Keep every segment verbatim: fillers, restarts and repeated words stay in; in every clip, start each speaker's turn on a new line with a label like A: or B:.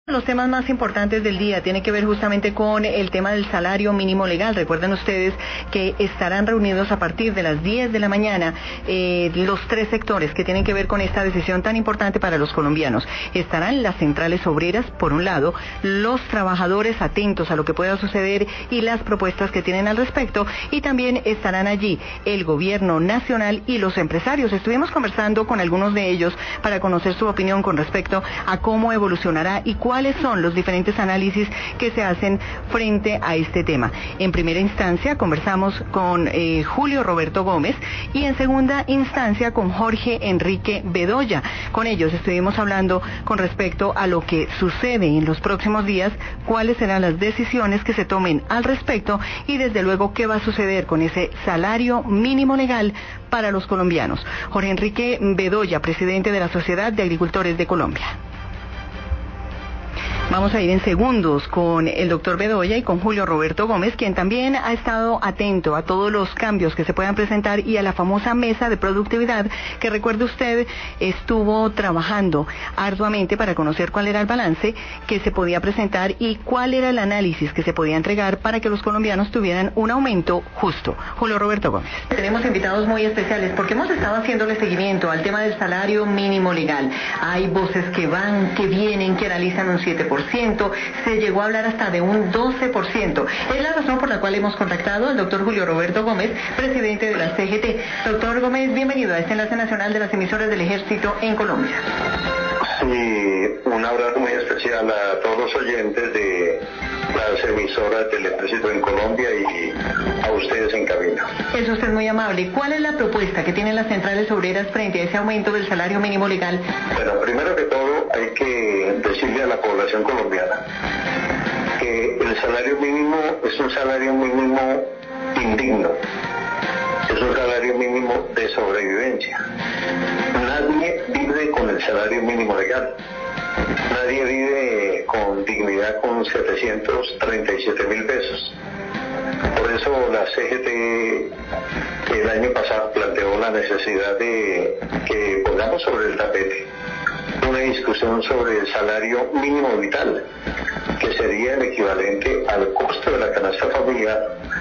A: Los temas más importantes del día tienen que ver justamente con el tema del salario mínimo legal. Recuerden ustedes que estarán reunidos a partir de las diez de la mañana eh, los tres sectores que tienen que ver con esta decisión tan importante para los colombianos. Estarán las centrales obreras, por un lado, los trabajadores atentos a lo que pueda suceder y las propuestas que tienen al respecto, y también estarán allí el gobierno nacional y los empresarios. Estuvimos conversando con algunos de ellos para conocer su opinión con respecto a cómo evolucionará y cuál cuáles son los diferentes análisis que se hacen frente a este tema. En primera instancia conversamos con eh, Julio Roberto Gómez y en segunda instancia con Jorge Enrique Bedoya. Con ellos estuvimos hablando con respecto a lo que sucede en los próximos días, cuáles serán las decisiones que se tomen al respecto y desde luego qué va a suceder con ese salario mínimo legal para los colombianos. Jorge Enrique Bedoya, presidente de la Sociedad de Agricultores de Colombia. Vamos a ir en segundos con el doctor Bedoya y con Julio Roberto Gómez, quien también ha estado atento a todos los cambios que se puedan presentar y a la famosa mesa de productividad que, recuerde usted, estuvo trabajando arduamente para conocer cuál era el balance que se podía presentar y cuál era el análisis que se podía entregar para que los colombianos tuvieran un aumento justo. Julio Roberto Gómez. Tenemos invitados muy especiales porque hemos estado haciéndole seguimiento al tema del salario mínimo legal. Hay voces que van, que vienen, que analizan un siete por ciento, se llegó a hablar hasta de un doce por ciento. Es la razón por la cual hemos contactado al doctor Julio Roberto Gómez, presidente de la C G T. Doctor Gómez, bienvenido a este enlace nacional de las emisoras del Ejército en Colombia.
B: Sí, un abrazo muy especial a todos los oyentes de las emisoras del Ejército en Colombia y a ustedes en cabina.
A: Es usted muy amable. ¿Cuál es la propuesta que tienen las centrales obreras frente a ese aumento del salario mínimo legal?
B: Bueno, primero que todo hay que decirle a la población colombiana que el salario mínimo es un salario mínimo indigno, es un salario mínimo de sobrevivencia. Nadie vive con el salario mínimo legal. Nadie vive con dignidad con setecientos treinta y siete mil pesos. Por eso la C G T el año pasado planteó la necesidad de que pongamos sobre el tapete una discusión sobre el salario mínimo vital, que sería el equivalente al costo de la canasta familiar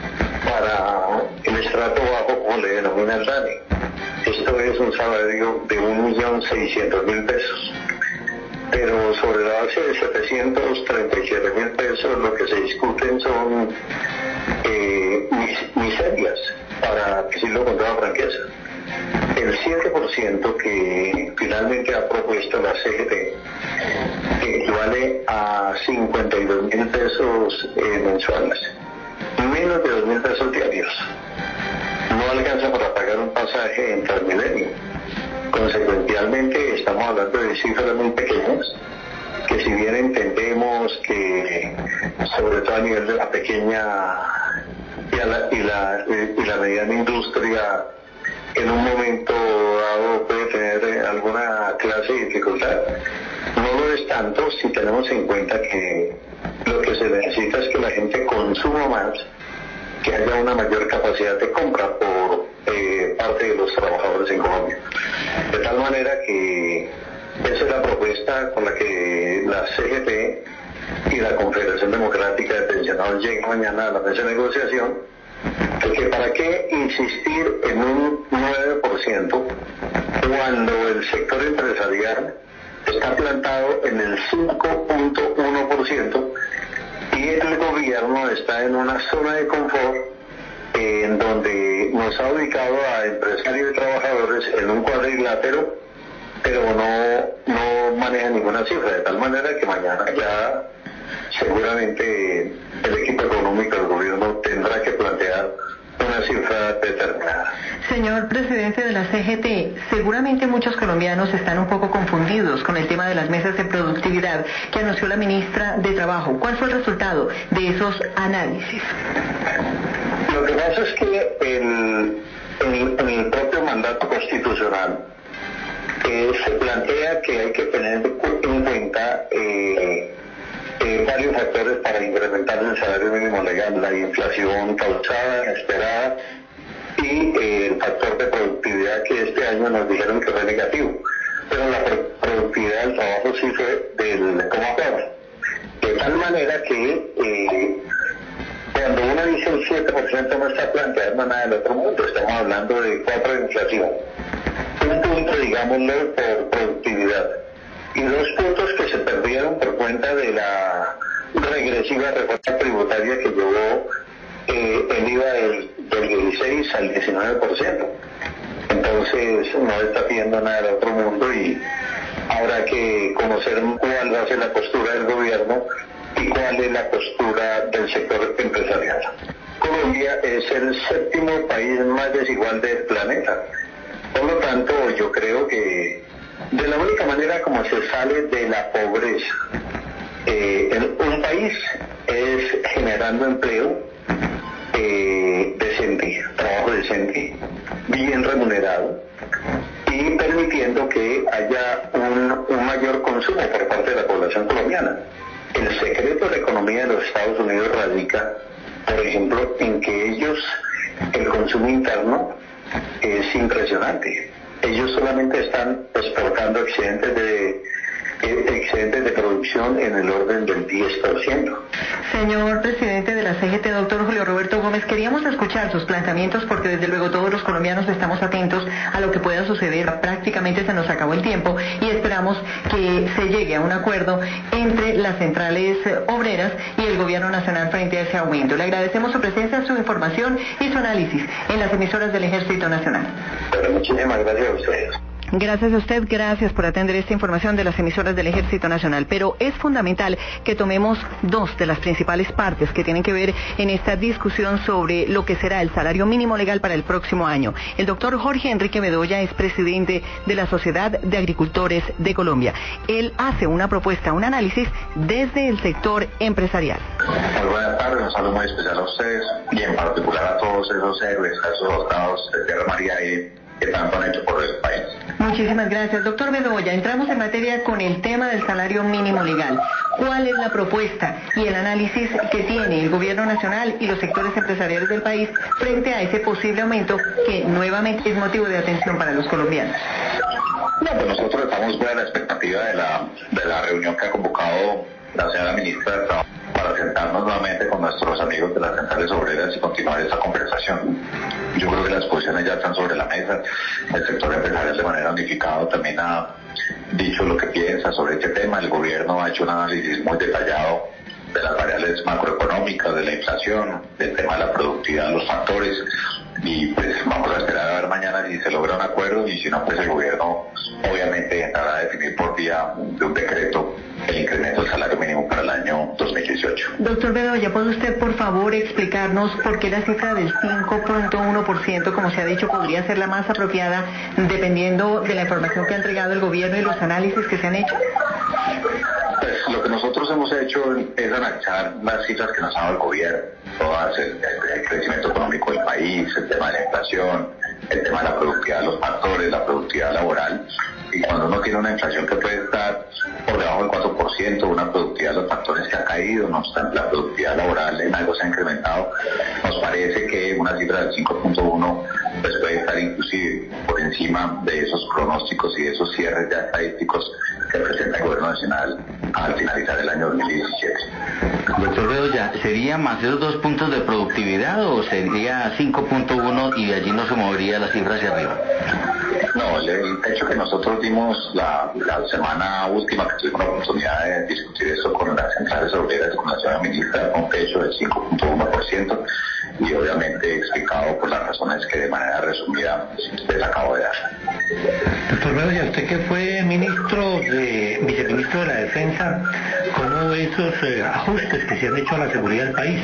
B: para el estrato bajo, como le denomina el DANE. Esto es un salario de un millón seiscientos mil pesos. Pero sobre la base de setecientos treinta y siete mil pesos lo que se discuten son eh, mis, miserias, para decirlo con toda franqueza. El siete por ciento que finalmente ha propuesto la C G T equivale a cincuenta y dos mil pesos eh, mensuales, menos de dos mil pesos diarios. No alcanza para pagar un pasaje en Transmilenio. Consecuencialmente estamos hablando de cifras muy pequeñas, que si bien entendemos que sobre todo a nivel de la pequeña y, a la, y, la, y la mediana industria en un momento dado puede tener alguna clase de dificultad, no lo es tanto si tenemos en cuenta que lo que se necesita es que la gente consuma más, que haya una mayor capacidad de compra por eh, parte de los trabajadores en Colombia. De tal manera que esa es la propuesta con la que la C G T y la Confederación Democrática de Pensionados llegan mañana a la mesa de negociación, porque para qué insistir en un nueve por ciento cuando el sector empresarial está plantado en el cinco punto uno por ciento y el gobierno está en una zona de confort eh, en donde nos ha ubicado a empresarios y trabajadores en un cuadrilátero, pero no, no maneja ninguna cifra, de tal manera que mañana ya seguramente el equipo económico del gobierno tendrá que plantear una cifra determinada.
A: Señor presidente de la C G T, seguramente muchos colombianos están un poco confundidos con el tema de las mesas de productividad que anunció la ministra de Trabajo. ¿Cuál fue el resultado de esos análisis?
B: Lo que pasa es que el, el, en el propio mandato constitucional eh, se plantea que hay que tener en cuenta eh, Eh, varios factores para incrementar el salario mínimo legal: la inflación causada, inesperada, y eh, el factor de productividad que este año nos dijeron que fue negativo, pero la pro- productividad del trabajo sí fue del coma cuatro. tal manera que eh, cuando uno dice el siete por ciento no está planteando nada del otro mundo, estamos hablando de cuatro de inflación, un punto, digámoslo, por productividad, y dos puntos que se perdieron por cuenta de la regresiva reforma tributaria que llevó eh, el I V A del, del dieciséis al diecinueve por ciento. Entonces no está pidiendo nada del otro mundo y habrá que conocer cuál va a ser la postura del gobierno y cuál es la postura del sector empresarial. Colombia es el séptimo país más desigual del planeta. Por lo tanto, yo creo que de la única manera como se sale de la pobreza eh, en un país es generando empleo eh, decente, trabajo decente, bien remunerado y permitiendo que haya un, un mayor consumo por parte de la población colombiana. El secreto de la economía de los Estados Unidos radica, por ejemplo, en que ellos, el consumo interno es impresionante. Ellos solamente están exportando excedentes de excedentes de producción en el orden del diez por ciento.
A: Señor presidente de la C G T, doctor Julio Roberto Gómez, queríamos escuchar sus planteamientos porque desde luego todos los colombianos estamos atentos a lo que pueda suceder. Prácticamente se nos acabó el tiempo y esperamos que se llegue a un acuerdo entre las centrales obreras y el gobierno nacional frente a ese aumento. Le agradecemos su presencia, su información y su análisis en las emisoras del Ejército Nacional.
B: Pero muchísimas gracias a ustedes.
A: Gracias a usted, gracias por atender esta información de las emisoras del Ejército Nacional. Pero es fundamental que tomemos dos de las principales partes que tienen que ver en esta discusión sobre lo que será el salario mínimo legal para el próximo año. El doctor Jorge Enrique Bedoya es presidente de la Sociedad de Agricultores de Colombia. Él hace una propuesta, un análisis desde el sector empresarial.
C: Muy buenas tardes, un saludo muy especial a ustedes y en particular a todos esos héroes, a esos soldados de Tierra, María y que tanto han hecho por el país.
A: Muchísimas gracias. Doctor Bedoya, entramos en materia con el tema del salario mínimo legal. ¿Cuál es la propuesta y el análisis que tiene el gobierno nacional y los sectores empresariales del país frente a ese posible aumento que nuevamente es motivo de atención para los colombianos?
C: No, pues nosotros estamos muy a la expectativa de la, de la reunión que ha convocado la señora ministra de Trabajo para sentarnos nuevamente con nuestros amigos de las centrales obreras y continuar esta conversación. Yo creo que las posiciones ya están sobre la mesa. El sector empresarial de manera unificada también ha dicho lo que piensa sobre este tema. El gobierno ha hecho un análisis muy detallado de las variables macroeconómicas, de la inflación, del tema de la productividad de los factores, y pues vamos a esperar a ver mañana si se logra un acuerdo, y si no, pues el gobierno obviamente entrará a definir por vía de un decreto el incremento del salario mínimo para el año dos mil dieciocho.
A: Doctor Bedoya, ¿puede usted por favor explicarnos por qué la cifra del cinco punto uno por ciento, como se ha dicho, podría ser la más apropiada dependiendo de la información que ha entregado el gobierno y los análisis que se han hecho?
C: Pues lo que nosotros hemos hecho es analizar las cifras que nos ha dado el gobierno, todas el, el, el crecimiento económico del país, el tema de la inflación, el tema de la productividad de los factores, la productividad laboral, y cuando uno tiene una inflación que puede estar por debajo del cuatro por ciento, una productividad de los factores que ha caído, no obstante la productividad laboral en algo se ha incrementado, nos parece que una cifra del cinco punto uno pues puede estar inclusive por encima de esos pronósticos y de esos cierres ya estadísticos que presenta el Gobierno Nacional al finalizar el año dos mil diecisiete.
D: Doctor Bedoya, ¿sería más esos dos puntos de productividad o sería cinco punto uno y de allí no se movería la cifra hacia arriba?
C: No, el, el hecho que nosotros dimos la, la semana última que tuvimos la oportunidad de discutir esto con las centrales obreras, con la señora ministra, un techo del cinco punto uno por ciento y obviamente explicado por las razones que de manera resumida les acabo de dar.
E: Doctor Bedoya, usted que fue ministro de, viceministro de la Defensa, ¿cómo ve esos eh, ajustes que se han hecho a la seguridad del país?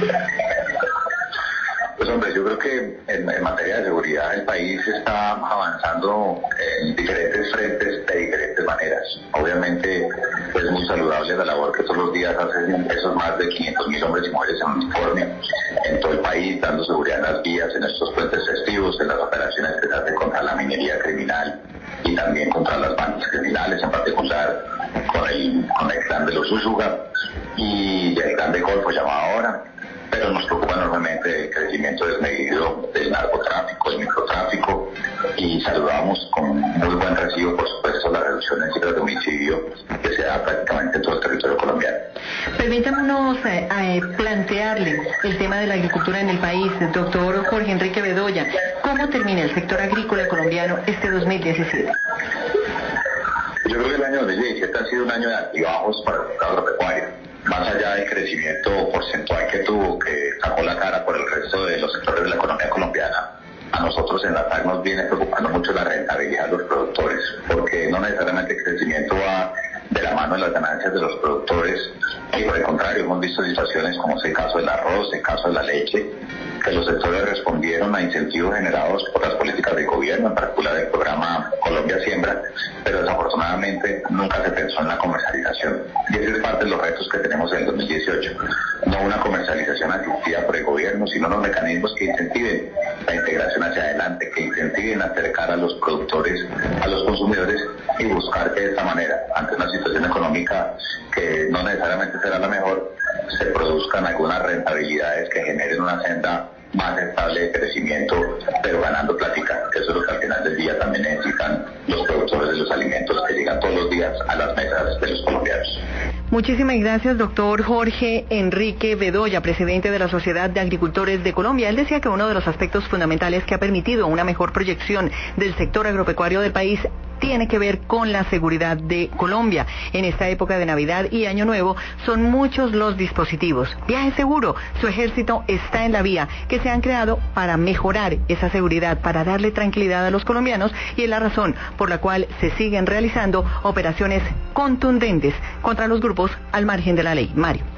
C: Pues hombre, yo creo que en, en materia de seguridad el país está avanzando en diferentes frentes de diferentes maneras. Obviamente es muy saludable la labor que todos los días hacen esos más de quinientos mil hombres y mujeres en uniforme en todo el país, dando seguridad en las vías, en estos puentes festivos, en las operaciones que se hacen contra la minería criminal y también contra las bandas criminales, en particular con el, con el clan de los Úsuga y el clan de Golfo llamado ahora. Pero nos preocupa enormemente el crecimiento desmedido del narcotráfico, del microtráfico, y saludamos con muy buen recibo, por supuesto, la reducción en cifras de homicidio que se da prácticamente en todo el territorio colombiano.
A: Permítanos eh, eh, plantearle el tema de la agricultura en el país, doctor Jorge Enrique Bedoya. ¿Cómo termina el sector agrícola colombiano este dos mil diecisiete?
C: Yo creo que el año dos mil diecisiete ha sido un año de altibajos para el sector agropecuario. Más allá del crecimiento porcentual que tuvo, que sacó la cara por el resto de los sectores de la economía colombiana, a nosotros en la T A C nos viene preocupando mucho la rentabilidad de los productores, porque no necesariamente el crecimiento va de la mano de las ganancias de los productores, y por el contrario, hemos visto situaciones como es el caso del arroz, el caso de la leche, que los sectores respondieron a incentivos generados por las políticas del gobierno, en particular el programa Colombia Siembra, pero desafortunadamente nunca se pensó en la comercialización. Y ese es parte de los retos que tenemos en el dos mil dieciocho. No una comercialización asistida por el gobierno, sino los mecanismos que incentiven la integración hacia adelante, que incentiven acercar a los productores, a los consumidores y buscar que de esta manera, ante una situación económica que no necesariamente será la mejor, se produzcan algunas rentabilidades que generen una senda más estable de crecimiento, pero ganando plática, que eso es lo que al final del día también necesitan los productores de los alimentos que llegan todos los días a las mesas de los colombianos.
A: Muchísimas gracias, doctor Jorge Enrique Bedoya, presidente de la Sociedad de Agricultores de Colombia. Él decía que uno de los aspectos fundamentales que ha permitido una mejor proyección del sector agropecuario del país tiene que ver con la seguridad de Colombia. En esta época de Navidad y Año Nuevo son muchos los dispositivos. Viaje Seguro, su ejército está en la vía, que se han creado para mejorar esa seguridad, para darle tranquilidad a los colombianos, y es la razón por la cual se siguen realizando operaciones contundentes contra los grupos al margen de la ley. Mario.